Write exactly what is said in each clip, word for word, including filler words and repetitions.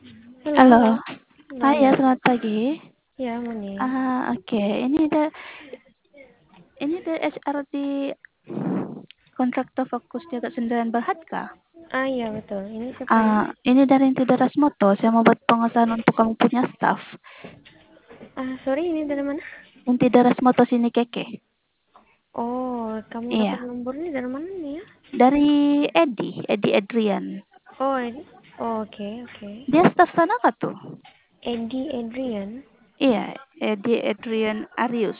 Halo, Halo, hai ya, malam. selamat pagi. Ya, morning. Ah, oke, ini ada ini ada H R di kontraktor fokus jaga sendirian Berhad kah? Ah, iya betul. Ini siapa ya? Ah, ini dari Inti Darasmoto. Saya mau buat pengesahan untuk kamu punya staff. Ah, sorry, ini dari mana? Inti Darasmoto sini keke. Oh, kamu dapat Iya, nomornya dari mana nih ya? dari Edi, Edi Adrian. Oh, ini. Oh, oke, oke. Dia staff sana kah tuh? Edi Adrian. Iya, Edi Adrian Arius.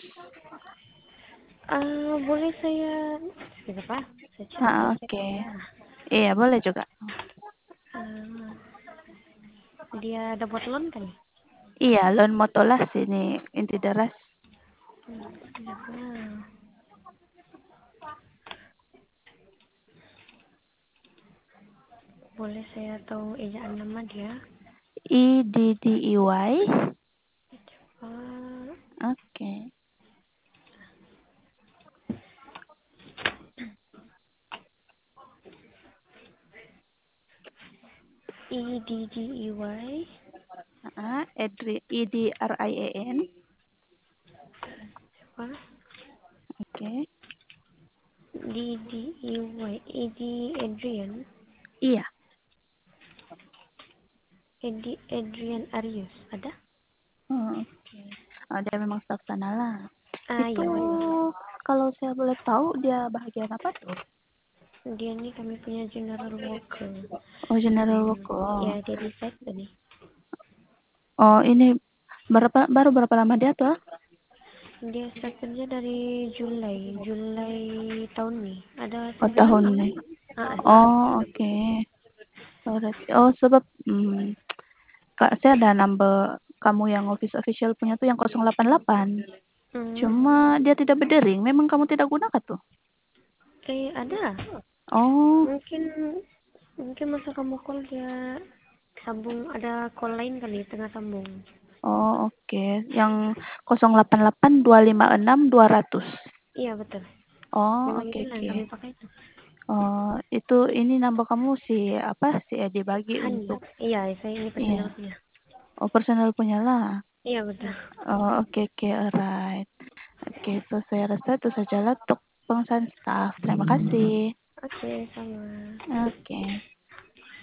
Ah, boleh saya sebentar, Pak. Saya coba Ah, cek oke. ya. Iya, boleh juga. Ah, dia dapat loan kan? Iya, Lon Motolah sini Inti Daras. Hmm, sebentar. Boleh saya tahu ejaan nama dia? I D D I Y. Ah, Oke. E D D E Y. Ah, Edri I D R I A N. Apa? Oke. D D E Y. Edi Adrian. Iya. Edi Adrian Arius. Ada? Oh, oke. Oh, dia memang staff sana lah. Ah, Itu iya betul. kalau saya boleh tahu dia bagian apa tuh? Dia nih kami punya general worker. Oh, General Hmm, Work. Oh, ya dia di site tadi. oh ini berapa baru berapa lama dia tuh? Dia start kerja dari Julai, Julai tahun nih. Ada Oh, sembilan tahun bulan. ini. Ah, sembilan Oh, bulan. oke. Berarti oh sebab hmm, Kak, saya ada number kamu yang office official punya tuh yang nol delapan delapan. Hmm. Cuma dia tidak berdering. Memang kamu tidak gunakan tuh? Eh ada. Oh, Mungkin mungkin masa kamu call dia sambung ada call lain kali tengah sambung. oh oke. Yang nol delapan delapan dua lima enam dua nol nol. Iya betul. Oh, Memang oke itulah yang oke. kami pakai itu. Oh, itu ini nambah kamu si apa si Edi bagi Hani. untuk Iya, saya ini iya. personal punya. Oh, personal punya lah. Iya betul. Oh, oke oke alright. Oke, itu saya rasa itu sajalah untuk pengesahan staff. Terima kasih. Oke, sama. Oke.